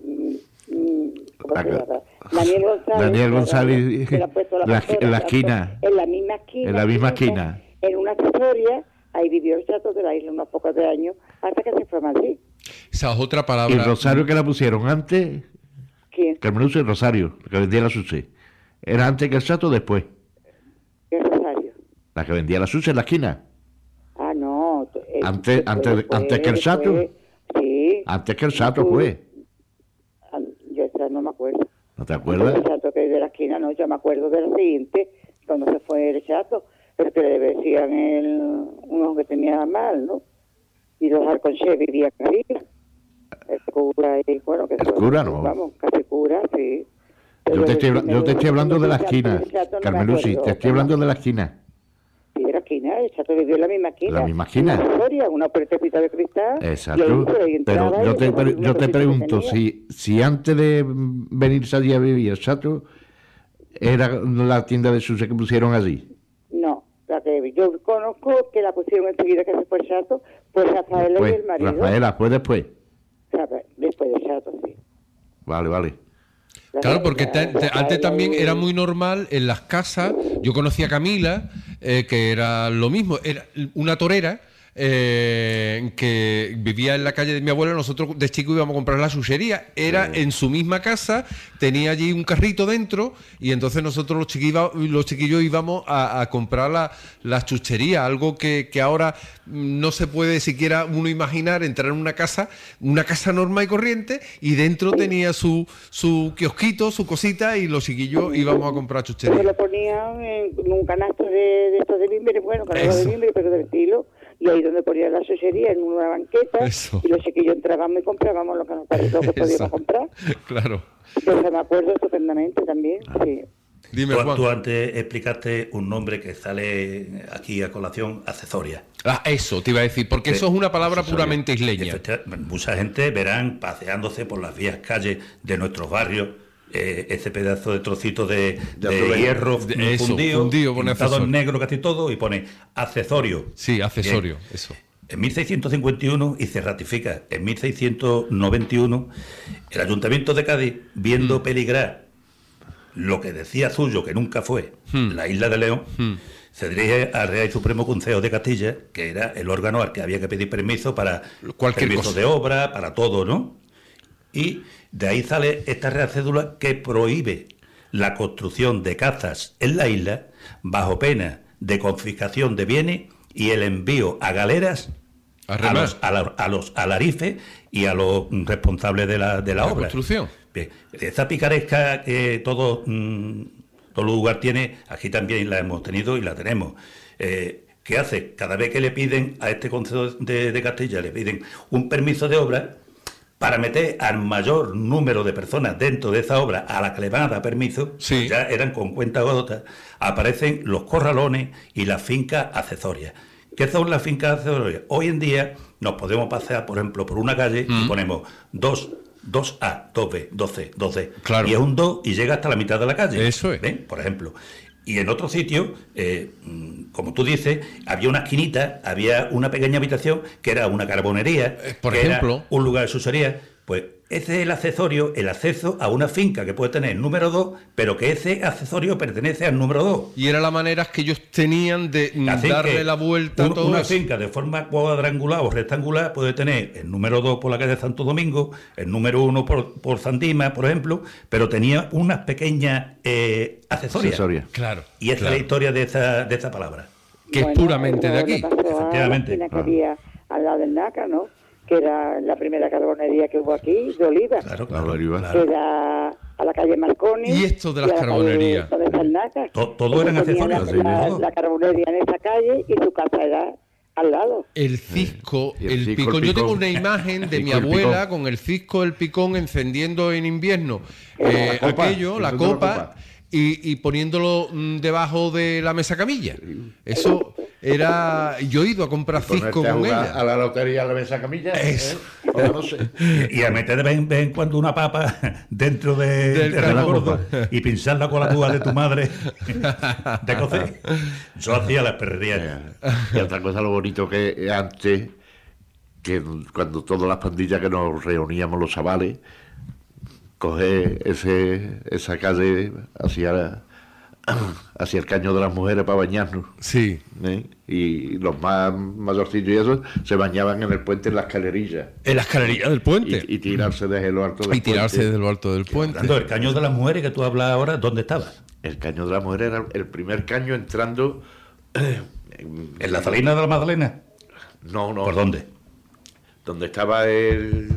¿Cómo se llama? Daniel González. Daniel González, que le ha puesto la la- pastora, en la le ha puesto- esquina. En la misma esquina. En la misma fíjate, esquina. En una asesoría, ahí vivió el Chato de la Isla unos pocos de años, hasta que se fue a Madrid. Esa es otra Y palabra. el Rosario que la pusieron antes, ¿Quién? Carmen Luz y Rosario, la que vendía la suce. ¿Era antes que el Chato o después? ¿Qué Rosario? La que vendía la suce en la esquina. Ah, no. eh, Antes- después, antes- después, antes que el Chato. después, Sí. Antes que el Chato Tú- fue. Ah, Yo esa no me acuerdo. ¿No te acuerdas? El Chato que es de la esquina, no, yo me acuerdo de la siguiente, cuando se fue el Chato, pero que le decían el, uno que tenía mal, ¿no? Y los Arconché vivían arriba. El cura y bueno, que El fue- cura, no. Vamos, casi cura, sí. Yo te estoy, habla- yo te estoy hablando de la esquina, El Chato no me Carmen Lucy, acuerdo, te estoy hablando de la esquina. Sí, de la esquina, el Chato vivió en la misma esquina. La misma esquina. Una historia, una puertecita de cristal. Exacto. y ahí se Pero entraba yo y te, se pre- ponía yo una te cosita que pregunto, tenía. si, si antes de venirse allí a vivir el Chato, era la tienda de suce que pusieron allí. No, la que yo conozco que la pusieron enseguida que se fue el Chato, pues Rafaela y Después, el marido. Rafaela, fue después. ¿Sabe? Después del Chato, sí. Vale, vale. Claro, porque te- te- Rafaela antes también y- era muy normal en las casas. Yo conocí a Camila, eh, que era lo mismo, era una torera. eh, que vivía en la calle de mi abuela. Nosotros de chico íbamos a comprar la chuchería, era en su misma casa, tenía allí un carrito dentro y entonces nosotros los chiquillos, los chiquillos íbamos a, a comprar la, la chuchería, algo que, que ahora no se puede siquiera uno imaginar, entrar en una casa, una casa normal y corriente, y dentro tenía su, su kiosquito, su cosita, y los chiquillos íbamos a comprar Se chuchería. lo ponían en un canasto de, de estos de bimber, bueno, canasto Eso. de bimber, pero del estilo, y ahí donde ponían la chuchería, en una banqueta, Eso. y los chiquillos entrábamos y comprábamos lo que nos pareció que podíamos Eso. comprar. Claro. Entonces me acuerdo estupendamente también, sí. Dime, Tú, Juan. tú antes explicaste un nombre que sale aquí a colación, accesoria. Ah, eso te iba a decir, porque Sí. eso es una palabra Accesoria. puramente isleña. Efectivamente, mucha gente verán paseándose por las vías calles de nuestros barrios eh, ese pedazo de trocito de, De de azulejo. hierro De- eso, fundido, fundido, pone pintado en accesorio. negro casi todo, y pone accesorio. Sí, accesorio, Bien. eso. En mil seiscientos cincuenta y uno, y se ratifica en mil seiscientos noventa y uno, el Ayuntamiento de Cádiz, viendo Mm. peligrar lo que decía suyo, que nunca fue, Mm. la isla de León, Mm. se dirige al Real y Supremo Consejo de Castilla, que era el órgano al que había que pedir permiso para Cualquier permiso cosa. de obra, para todo, ¿no? Y de ahí sale esta Real Cédula que prohíbe la construcción de cazas en la isla bajo pena de confiscación de bienes y el envío a galeras A a remar. los, a, la- a los alarifes y a los responsables de la, de la La obra. construcción. Bien, esa picaresca que todo, mm, todo lugar tiene, aquí también la hemos tenido y la tenemos. Eh, ¿Qué hace? Cada vez que le piden a este Consejo de, de Castilla, le piden un permiso de obra para meter al mayor número de personas dentro de esa obra a la que le van a dar permiso, Sí. pues ya eran con cuenta gotas, aparecen los corralones y las fincas accesorias. ¿Qué son las fincas accesorias? Hoy en día nos podemos pasear, por ejemplo, por una calle Mm. y ponemos dos, dos A, dos B, dos C, dos D. Claro. Y es un dos y llega hasta la mitad de la calle. Eso es. ¿Ven? Por ejemplo. Y en otro sitio, eh, mm, como tú dices, había una esquinita, había una pequeña habitación que era una carbonería, Eh, por que era ejemplo. un lugar de sucería. Pues ese es el accesorio, el acceso a una finca que puede tener el número dos, pero que ese accesorio pertenece al número dos. Y era la manera que ellos tenían de mm, Así darle que la vuelta a un- todo una eso. finca de forma cuadrangular o rectangular puede tener el número dos por la calle Santo Domingo, el número uno por, por San Dimas, por ejemplo, pero tenía unas pequeñas eh, accesorias. Accesoria. Claro. Y esa es claro. la historia de esa, de esa palabra. Que es puramente eso de le aquí. pasó a la Efectivamente. esquina que Ah. había al lado del Nácar, ¿no? Que era la primera carbonería que hubo aquí, de Oliva. Claro, Claro, claro. Oliva. claro. Que era a la calle Marconi. Y esto de las a la calle carbonerías. donde está el Nácar. To- todo eran Entonces tenía accesorios, La, sí, la, ¿no? la carbonería en esa calle y su casa era al lado. El cisco, Y el el, cisco, picón. el Yo tengo picón. una imagen de El mi cisco, el abuela picón. con el cisco, el picón encendiendo en invierno eh, La copa, aquello, la encendiendo la copa, copa. y, y poniéndolo mm, debajo de la mesa camilla. Eso era. Yo he ido a comprar cisco Ponerte a con jugar ella. a la lotería a la mesa camilla. Eso. ¿eh? por la noche. Y, y a meter de vez en, vez en cuando una papa dentro de, Del del carbón. gordo y pincharla con la púa de tu madre de cocer. Yo hacía las perrerías. Y otra cosa, lo bonito que antes, que cuando todas las pandillas que nos reuníamos los chavales, coger ese, esa calle hacia, hacia el caño de las mujeres para bañarnos. Sí. ¿eh? Y los más mayorcillos y eso se bañaban en el puente en las escalerillas. En la escalería del puente. Y, y tirarse desde lo alto del Y tirarse puente. de lo alto del puente. Hablando del caño de las mujeres que tú hablas ahora, ¿dónde estaba? El caño de las mujeres era el primer caño entrando... en, ¿En la Salina de la Magdalena? No, no. ¿Por dónde? Donde estaba el...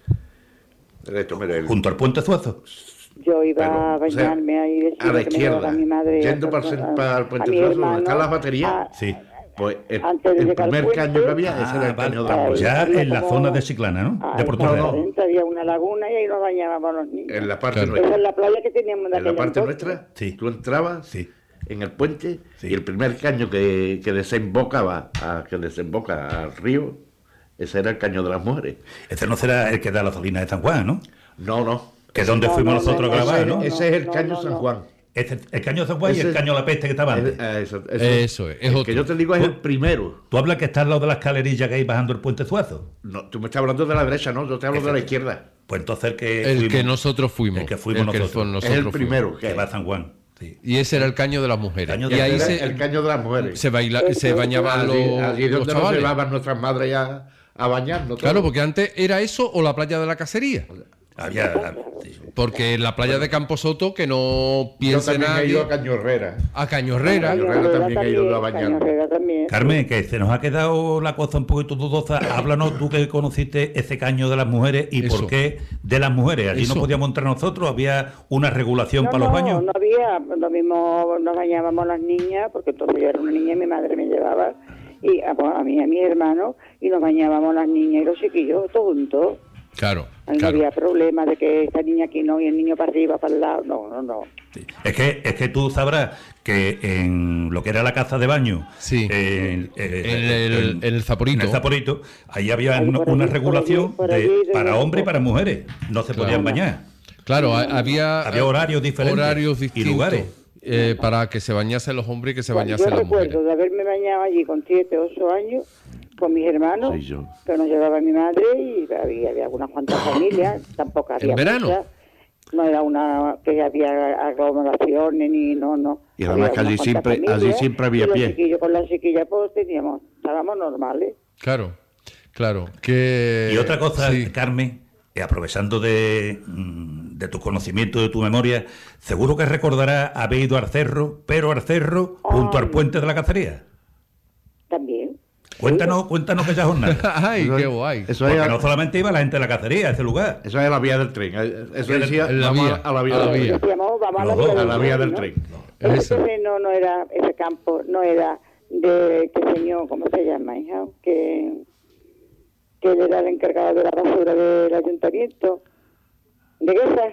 Esto, mira, el- ¿Junto al puente Zuazo? Yo iba Pero, a o sea, bañarme ahí de a la chica, que me llevaba izquierda, mi madre, yendo a- para el, a- para el a puente mi Suazo, hermano, donde están las baterías. a- Sí. Pues el, Antes de el llegar al primer puente. caño que había, ese era el Ah, vale. caño de las mujeres. Ya en la como- zona de Chiclana, ¿no? Ah, De Puerto no, Real. no, había una laguna y ahí nos bañábamos los niños. En la parte Claro. Esa es nuestra. la playa que teníamos de En la aquella parte entonces. nuestra, Sí. tú entrabas Sí. en el puente Sí. y el primer caño que, que desembocaba, a, que desemboca al río, ese era el caño de las mujeres. Ese no será el que da la Salina de San Juan, ¿no? No, no. Que es donde No, fuimos no, nosotros no, a grabar, ese, ¿no? ese es el no, caño no, San no. Juan. Este- el caño de San Juan y Ese- el caño La Peste que estaba antes. Es- ah, eso, eso. Eso es, es El otro. que yo te digo es el primero. Tú hablas que está al lado de la escalerilla que hay bajando el puente Zuazo. No, tú me estás hablando de la derecha, ¿no? Yo te hablo de la izquierda. Pues entonces el que El fuimos, que nosotros fuimos. El que fuimos nosotros. fue- es el nosotros primero fuimos. que que hay. va a San Juan. Sí. Y ese era el caño de las mujeres. Caño de y las ahí Era se, el caño de las mujeres. se, baila, se bañaban los, allí, allí es los donde nos chavales. llevaban nuestras madres a, a bañarnos. Claro, todos. porque antes era eso o la playa de la cacería. Había, sí. Porque en la playa de Camposoto, que no Yo piense también he nadie, ido a Caño Herrera. a Caño Herrera. Caño Herrera también he ido a bañarme. Caño Herrera también. Carmen, que se nos ha quedado la cosa un poquito dudosa. Háblanos tú que conociste ese caño de las mujeres y Eso. por qué de las mujeres. Allí Eso. no podíamos entrar nosotros, había una regulación No, para los no, baños. no había, lo mismo nos bañábamos las niñas, porque entonces yo era una niña y mi madre me llevaba, y a, bueno, a mí y a mi hermano, y nos bañábamos las niñas y los chiquillos, todos juntos. Claro, Ahí no claro. había problema de que esta niña aquí no y el niño para arriba, para el lado, no, no, no. Sí. Es que es que tú sabrás que en lo que era la casa de baño, Sí. en, eh, En el- en el Zaporito. en el Zaporito, ahí había Ahí una, por allí, una por regulación allí, por de- allí, de- para hombres y para mujeres. No se Claro. podían bañar. Claro, ha- había, Había horarios diferentes horarios y distintos, lugares. eh, para que se bañasen los hombres y que se Bueno, bañasen yo las recuerdo mujeres. de haberme bañado allí con siete, ocho años, con mis hermanos, Sí, yo. que nos llevaba mi madre, y había, había unas cuantas familias, tampoco había ¿En verano? muchas. No era una que había aglomeraciones ni no, no. Y además Había que allí unas siempre- cuantas allí familias, siempre había y los pie. chiquillos con las chiquillas pues teníamos, estábamos normales. Claro, claro. Que, Y otra cosa, sí. Carmen, eh, aprovechando de, mm, de tu conocimiento, de tu memoria, seguro que recordarás haber ido al cerro, pero al cerro junto al Ay. puente de la cacería. También. Cuéntanos, cuéntanos aquella jornada. Ay, Eso qué es- guay. Eso Porque es, no solamente iba la gente de la cacería a ese lugar. eso es la vía del tren. Eso Vía del- decía, en la vamos vía, a, a la vía a la del vía. tren. Decíamos, vamos a la Los dos, vía a la vía del ¿no? tren. Ese Eso. terreno no era, ese campo no era de este señor, ¿cómo se llama, hija? Que, que él era el encargado de la basura del ayuntamiento. ¿De qué fue?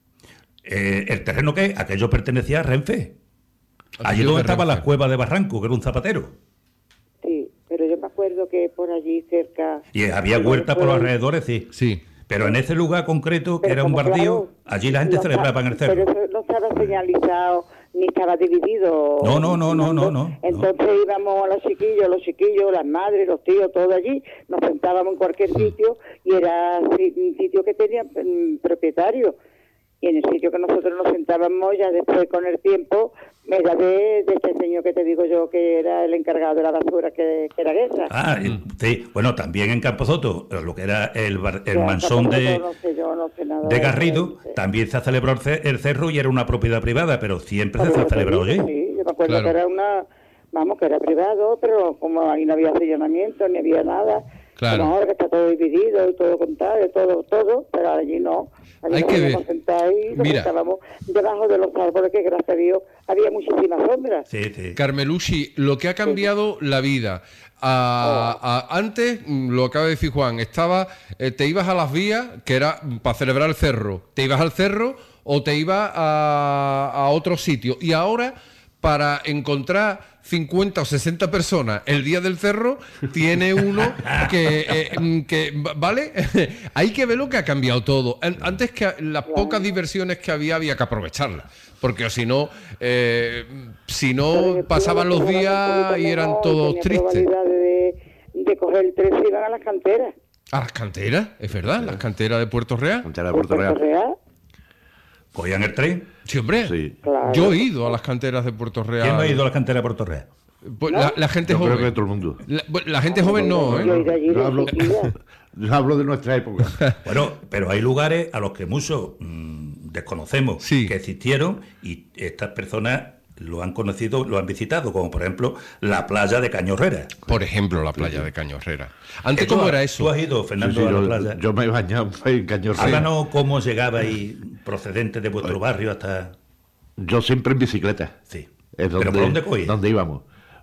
Eh, el terreno que aquello pertenecía a Renfe. Allí Aquello donde de estaba Renfe. la cueva de Barranco, que era un zapatero. Sí, pero yo me acuerdo que por allí cerca... Y había huerta por los alrededores, sí. Sí. Pero en ese lugar concreto, que Pero era un como, bardío, claro, allí la gente no celebraba en el estaba- cerro. Pero eso no estaba señalizado, ni estaba dividido. No, no, no, no, no, no, Entonces íbamos a los chiquillos, los chiquillos, las madres, los tíos, todos allí, nos sentábamos en cualquier sitio y era si- un sitio que tenía mm, propietario. Y en el sitio que nosotros nos sentábamos, ya después con el tiempo, era de, de este señor que te digo yo, que era el encargado de la basura, que, que era esa. Ah, y- sí. Bueno, también en Camposoto, lo que era el, bar- el Ya, mansón de, no sé, yo no sé nada de eso, Garrido, no sé. también se ha celebrado el ce- el cerro y era una propiedad privada, pero siempre Por se ha eso te celebrado digo, allí. Sí, yo me acuerdo Claro. que era una, vamos, que era privado, pero como ahí no había allanamiento, ni había nada, Claro. como ahora que está todo dividido y todo contado, todo, todo, pero allí no. Allí Hay nos que íbamos ver. a sentar y nos Mira. estábamos debajo de los árboles, que gracias a Dios había muchísima sombra. Sí, sí. Carmelucci, lo que ha cambiado la vida. A- a- antes, mm, lo acaba de decir Juan, estaba, eh, te ibas a las vías, que era mm, para celebrar el cerro. Te ibas al cerro o te ibas a, a otro sitio. Y ahora, para encontrar cincuenta o sesenta personas el día del cerro, tiene uno que, eh, que ¿vale? Hay que ver lo que ha cambiado todo. Antes, que las pocas diversiones que había, había que aprovecharlas. Porque si no, eh, si no pasaban los días y eran todos tristes. De, de coger el tren y iban a las canteras. ¿A las canteras? ¿Es verdad? ¿Las canteras de Puerto Real? Cantera de Puerto Real. Real. ¿Cogían el tren? Sí, hombre. Sí. Claro. Yo he ido a las canteras de Puerto Real. ¿Quién no ha ido a las canteras de Puerto Real? Pues la, la gente Yo joven. creo que todo el mundo. La, la gente joven no, Yo he ¿eh? ido allí Yo de hablo, chiquilla. yo hablo de nuestra época. Bueno, pero hay lugares a los que muchos mmm, desconocemos Sí. que existieron y estas personas lo han conocido, lo han visitado, como por ejemplo la playa de Cañorrera. Por ejemplo, la playa de Cañorrera. Antes, ¿Tú ¿cómo has- era ¿Tú eso? has ido, Sí, Fernando, sí, a la yo, playa? yo me he bañado en Cañorrera. Háblanos cómo llegabais procedente de vuestro barrio hasta... Yo siempre en bicicleta. Sí. Es ¿Pero por dónde cogías? ¿Dónde íbamos?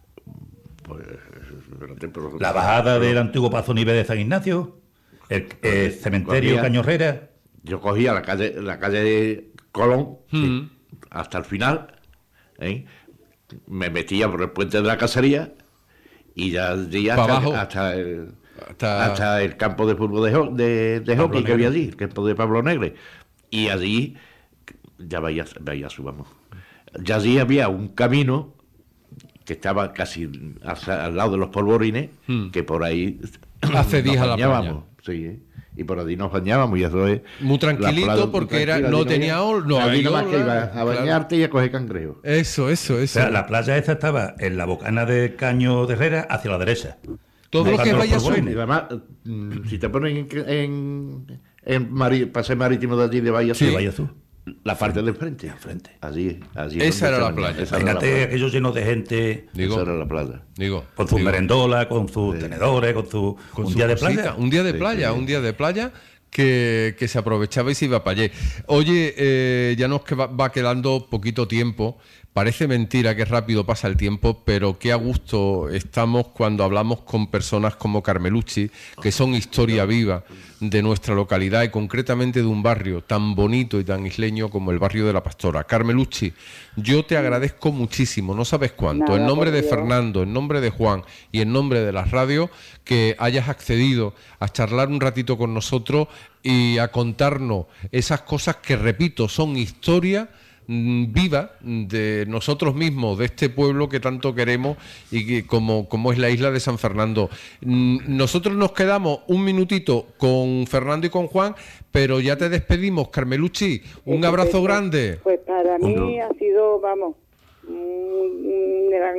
Pues, espérate, pero- La bajada del antiguo Pazo Nive de San Ignacio, el, el cementerio Cogía- Cañorrera. Yo cogía la calle, la calle de Colón Mm. hasta el final, ¿eh? Me metía por el puente de la casería y ya allí Pa' hasta, abajo. hasta, el, Hasta- hasta el campo de fútbol de, ho- de, de Pablo hockey que había Negre. allí, el campo de Pablo Negre. Y allí ya vaya, vaya subamos. Ya allí había un camino que estaba casi al, al lado de los polvorines, Hmm. que por ahí Accedías nos a la playa. bañábamos, sí, ¿eh? Y por allí nos bañábamos y eso es... Muy tranquilito, la playa- porque muy era- tranquila, no allí tenía había- ol- no allí hay nada más que ola, iba a claro. bañarte y a coger cangrejo. Eso, eso, O eso. sea, la playa esta estaba en la bocana de Caño de Herrera hacia la derecha. Todo lo Buscando que los vaya polvorines. sur. Y además, mm, si te ponen en, en, en mari- paseo marítimo de allí de Bahía Sí. Azul, Bahía Azul. la parte del frente. Enfrente. Allí, allí. Esa donde era se la bañaba, playa. Esa era la Imagínate playa. aquello lleno de gente Digo, Esa era la playa. digo. con sus digo, merendolas, con sus tenedores, con su con un su día de cosita. playa. Un día de Sí, playa, sí. un día de playa que, que se aprovechaba y se iba para allí. Oye, eh, ya nos que va, va quedando poquito tiempo. Parece mentira que rápido pasa el tiempo, pero qué a gusto estamos cuando hablamos con personas como Carmelucci, que son historia viva de nuestra localidad y concretamente de un barrio tan bonito y tan isleño como el barrio de La Pastora. Carmelucci, yo te agradezco muchísimo, no sabes cuánto, Nada, en nombre por de Dios. Fernando, en nombre de Juan y en nombre de las radios, que hayas accedido a charlar un ratito con nosotros y a contarnos esas cosas que, repito, son historia mm, viva de nosotros mismos, de este pueblo que tanto queremos y que como, como es la isla de San Fernando. Mm, Nosotros nos quedamos un minutito con Fernando y con Juan, pero ya te despedimos, Carmelucci. Un abrazo Estupendo. grande. Pues para mí Un- ha sido, vamos, un, un gran,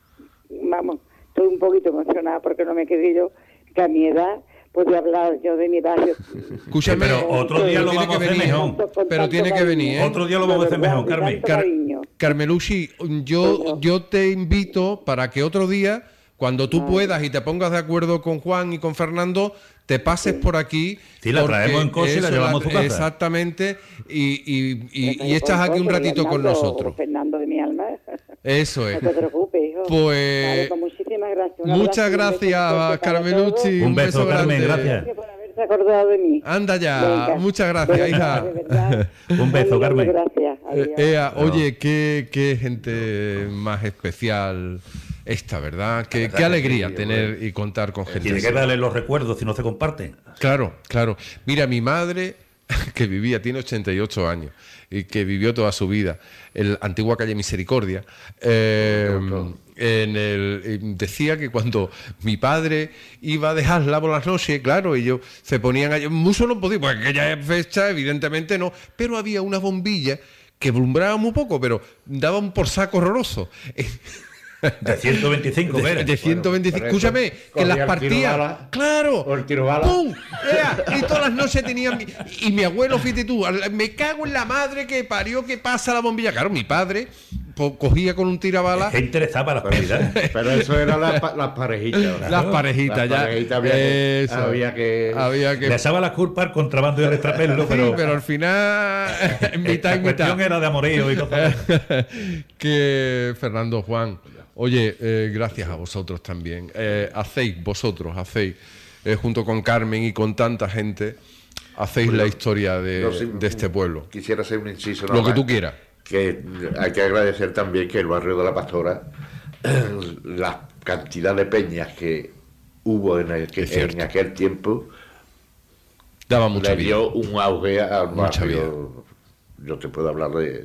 vamos, estoy un poquito emocionada porque no me quedé yo, que a mi edad podía hablar yo de mi barrio. Escúchame, Sí, pero otro día lo tiene vamos que a hacer venir, mejor. Con pero tanto tiene que cariño. venir, ¿eh? Otro día lo vamos a hacer De verdad, mejor, de Carmen. tanto Car- cariño. Carmelucci, yo, Bueno. yo te invito para que otro día, cuando tú puedas y te pongas de acuerdo con Juan y con Fernando, te pases por aquí. Sí, la porque traemos en coche y la eso, llevamos a tu casa. Exactamente, y, y- y- Pero y estás aquí un con ratito con Fernando, nosotros. Fernando de mi alma. Eso es. No te preocupes, hijo. Pues, Vale, pues muchísimas gracias. Un Muchas abrazo y un beso gracias, fuerte para Carmelucci. todos. Un beso, Carmen, grande. gracias. Gracias por haberse acordado de mí. Anda ya, Venga. muchas gracias, De hija. verdad, de verdad. Un beso, Ay, Carmen. Gracias. Eh, Adiós. Ea, oye, qué, qué gente más especial esta, ¿verdad? Qué, verdad qué que alegría sí, tener y contar con gente Tiene que así. darle los recuerdos si no se comparten. Claro, claro. Mira, mi madre, que vivía, tiene ochenta y ocho años, y que vivió toda su vida en la antigua calle Misericordia, eh, en el, eh, decía que cuando mi padre iba a dejarla por las noches, claro, ellos se ponían allí, mucho no podía, porque aquella fecha evidentemente no, pero había una bombilla que alumbraba muy poco, pero daban por saco horroroso. De ciento veinticinco, De, Vera. de ciento veinticinco. Bueno, por eso Escúchame, que cogía las el partidas. tiro bala, Claro. o el tiro bala. ¡Pum! Ea, y todas las noches tenían. mi- Y mi abuelo, fíjate tú, al- me cago en la madre que parió que pasa la bombilla. Claro, mi padre po- cogía con un tirabala Qué interesaba la actualidad. Pero eso eran las pa- las parejitas. las parejitas Las ya. parejitas había que- Eso. había que- Había que- Le echaba la culpa al contrabando y al extrapelo, Sí, pero, pero al final. mitad la y mitad. cuestión era de amorío y cosas. Que Fernando, Juan, oye, eh, gracias a vosotros también. Eh, hacéis, vosotros hacéis, eh, junto con Carmen y con tanta gente, hacéis Bueno, la historia de, yo sí- de este pueblo. Quisiera hacer un inciso. Lo nada que más. tú quieras. que hay que agradecer también que el barrio de La Pastora, la cantidad de peñas que hubo en, el, que, en aquel tiempo, daba mucha le dio vida. un auge al Mucha barrio. Yo te puedo hablar de,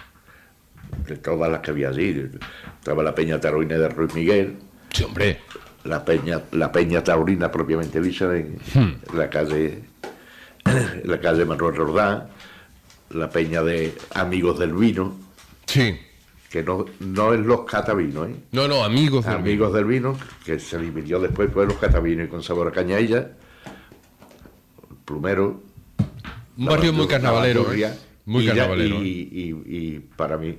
de todas las que había allí. Estaba la peña taurina de Ruiz Miguel. Sí, hombre. La peña, la peña taurina propiamente dicha en, Hmm. en la calle, en la calle Manuel Roldán, la peña de Amigos del Vino, Sí. que no, no es los catavinos, ¿eh? No, no, amigos del Amigos del Vino, que se dividió después por los catavinos y con sabor a cañailla, Plumero. Un barrio muy carnavalero, Bandurria, ¿eh? Muy y ya- carnavalero. Y, y- y para mí,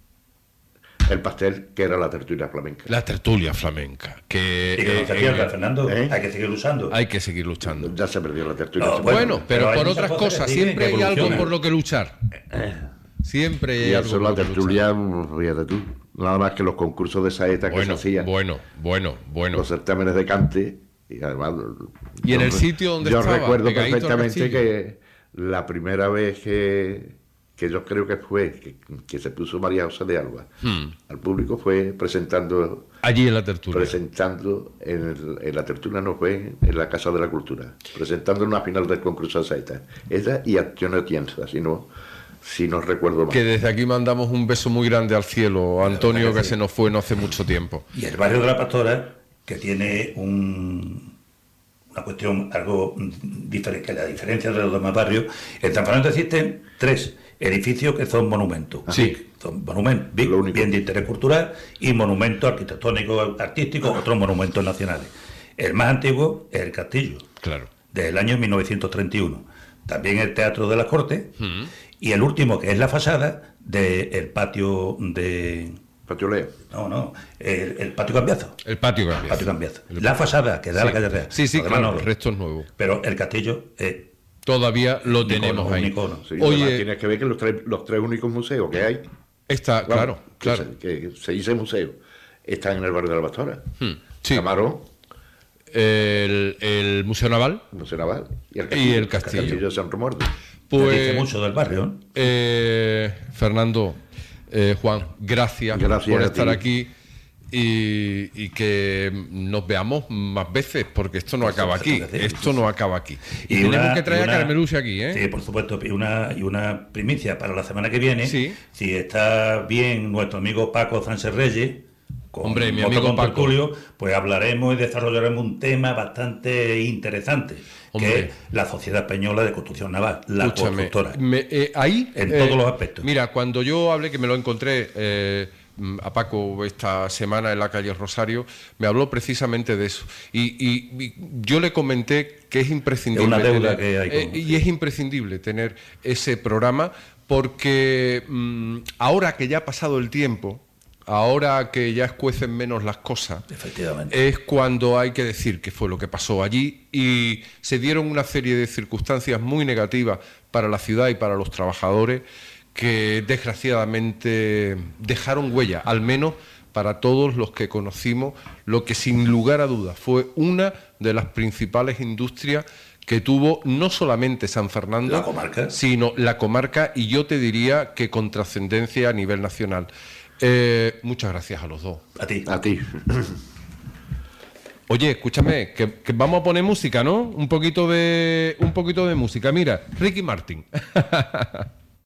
el pastel, que era la tertulia flamenca. La tertulia flamenca. Que, Y que no eh, se pierda, eh, Fernando. ¿eh? Hay que seguir luchando. hay que seguir luchando. Ya se perdió la tertulia. No, Se Bueno, perdió. pero, pero hay por muchas otras cosas cosas, que siguen, siempre que hay algo evolucionan. por lo que luchar. Siempre hay Y algo eso por la lo que luchar. tertulia, fíjate tú, nada más que los concursos de saeta que Bueno, se hacían, bueno, bueno, bueno. los certámenes de cante, y además... Y en yo el re- sitio donde yo estaba, recuerdo pegadito al perfectamente castillo. que la primera vez que, que yo creo que fue, que, que se puso María José de Alba Hmm. al público, fue presentando... Allí en la tertulia. presentando en, el- en la tertulia, no fue en la Casa de la Cultura, presentando una final del concurso de saeta. Ella y Antonio Tienza, si no, si no recuerdo mal. Que desde aquí mandamos un beso muy grande al cielo, a Antonio, que se nos fue no hace mucho tiempo. Y el barrio de La Pastora, que tiene un, una cuestión algo diferente, que la diferencia de los demás barrios, en San Fernando existen tres edificios que son monumentos. Sí. Son monumentos, bien, Lo único. bien de interés cultural, y monumentos arquitectónicos, artísticos, otros monumentos nacionales. El más antiguo es el castillo, Claro. del año mil novecientos treinta y uno. También el Teatro de las Cortes, y el último, que es la fasada del patio de... Patio Leo. No, no, el, el patio Cambiazo. El patio Cambiazo. Patio Cambiazo. La fasada que da a la calle Real. Sí, sí, Lo demás claro, no. el resto es nuevo. Pero el castillo es Todavía lo un icono, tenemos un ahí. icono. Sí, además Oye, tienes que ver que los tres, los tres únicos museos que hay, está, vamos, claro, que claro. se- que se dice museo, están en el barrio de La Pastora. Hmm, sí. Camarón, El, el Museo Naval, el Museo Naval y el Y el castillo. El castillo de San Romualdo. Pues, dice pues mucho del barrio, ¿no? eh, Fernando, eh, Juan, gracias, Gracias por a estar ti. aquí y, y que nos veamos más veces, porque esto no acaba aquí, supuesto que sí. esto no acaba aquí. Y, Y tenemos una- que traer y una- a Carmeluche aquí, ¿eh? Sí, por supuesto. Y una, y una primicia para la semana que viene. Sí. Si está bien nuestro amigo Paco Sánchez Reyes, con Hombre, mi otro amigo Paco. contertulio, pues hablaremos y desarrollaremos un tema bastante interesante, Hombre. que es la Sociedad Española de Construcción Naval, la Escúchame, constructora. me- eh, ahí En eh, todos los aspectos. Mira, cuando yo hablé, que me lo encontré eh, mm, a Paco esta semana en la calle Rosario, me habló precisamente de eso. Y, y- y yo le comenté que es imprescindible. Es una deuda tener- que hay con- eh, y es imprescindible tener ese programa porque mm, ahora que ya ha pasado el tiempo, ahora que ya escuecen menos las cosas, Efectivamente. es cuando hay que decir qué fue lo que pasó allí, y se dieron una serie de circunstancias muy negativas para la ciudad y para los trabajadores que desgraciadamente dejaron huella, al menos para todos los que conocimos lo que sin lugar a dudas fue una de las principales industrias que tuvo no solamente San Fernando, La comarca. sino la comarca, y yo te diría que con trascendencia a nivel nacional. Eh, muchas gracias a los dos. A ti. A ti. Oye, escúchame, que, que vamos a poner música, ¿no? Un poquito de, un poquito de música. Mira, Ricky Martin.